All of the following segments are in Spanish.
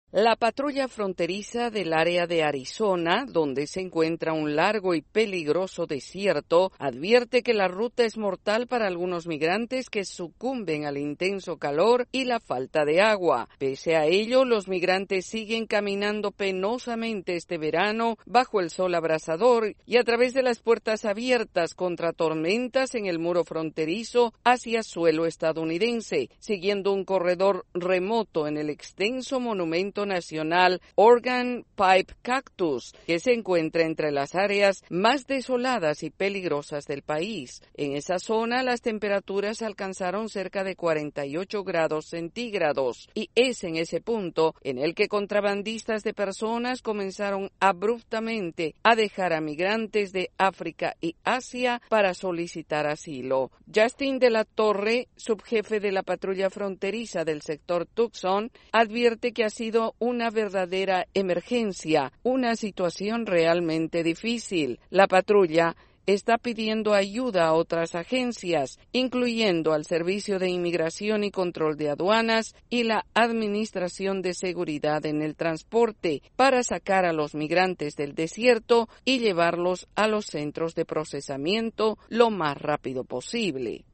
La patrulla fronteriza del área de Arizona, donde se encuentra un largo y peligroso desierto, advierte que la ruta es mortal para algunos migrantes que sucumben al intenso calor y la falta de agua. Pese a ello, los migrantes siguen caminando penosamente este verano bajo el sol abrasador y a través de las puertas abiertas contra tormentas en el muro fronterizo hacia suelo estadounidense, siguiendo un corredor remoto en el extenso monumento nacional Organ Pipe Cactus, que se encuentra entre las áreas más desoladas y peligrosas del país. En esa zona, las temperaturas alcanzaron cerca de 48 grados centígrados, y es en ese punto en el que contrabandistas de personas comenzaron abruptamente a dejar a migrantes de África y Asia para solicitar asilo. Justin de la Torre, subjefe de la patrulla fronteriza del sector Tucson, advierte que ha sido una verdadera emergencia, una situación realmente difícil. La patrulla está pidiendo ayuda a otras agencias, incluyendo al Servicio de Inmigración y Control de Aduanas y la Administración de Seguridad en el Transporte, para sacar a los migrantes del desierto y llevarlos a los centros de procesamiento lo más rápido posible.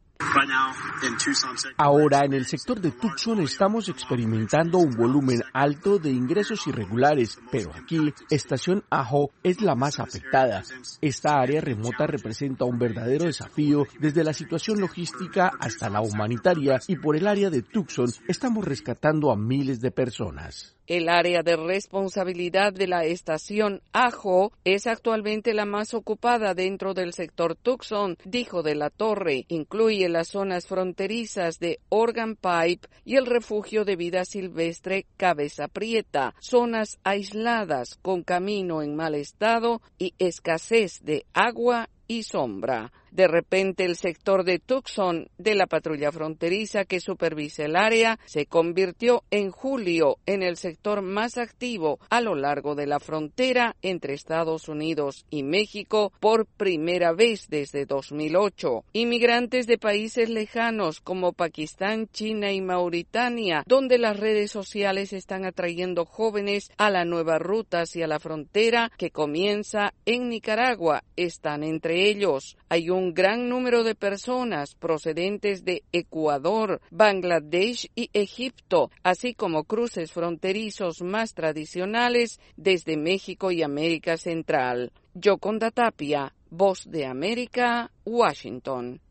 Ahora, en el sector de Tucson estamos experimentando un volumen alto de ingresos irregulares, pero aquí, Estación Ajo es la más afectada. Esta área remota representa un verdadero desafío desde la situación logística hasta la humanitaria, y por el área de Tucson estamos rescatando a miles de personas. El área de responsabilidad de la estación Ajo es actualmente la más ocupada dentro del sector Tucson, dijo de la Torre. Incluye las zonas fronterizas de Organ Pipe y el refugio de vida silvestre Cabeza Prieta, zonas aisladas con camino en mal estado y escasez de agua y sombra. De repente, el sector de Tucson de la patrulla fronteriza que supervisa el área se convirtió en julio en el sector más activo a lo largo de la frontera entre Estados Unidos y México por primera vez desde 2008. Inmigrantes de países lejanos como Pakistán, China y Mauritania, donde las redes sociales están atrayendo jóvenes a la nueva ruta hacia la frontera que comienza en Nicaragua, están entre ellos. Hay un gran número de personas procedentes de Ecuador, Bangladesh y Egipto, así como cruces fronterizos más tradicionales desde México y América Central. Yoconda Tapia, Voz de América, Washington.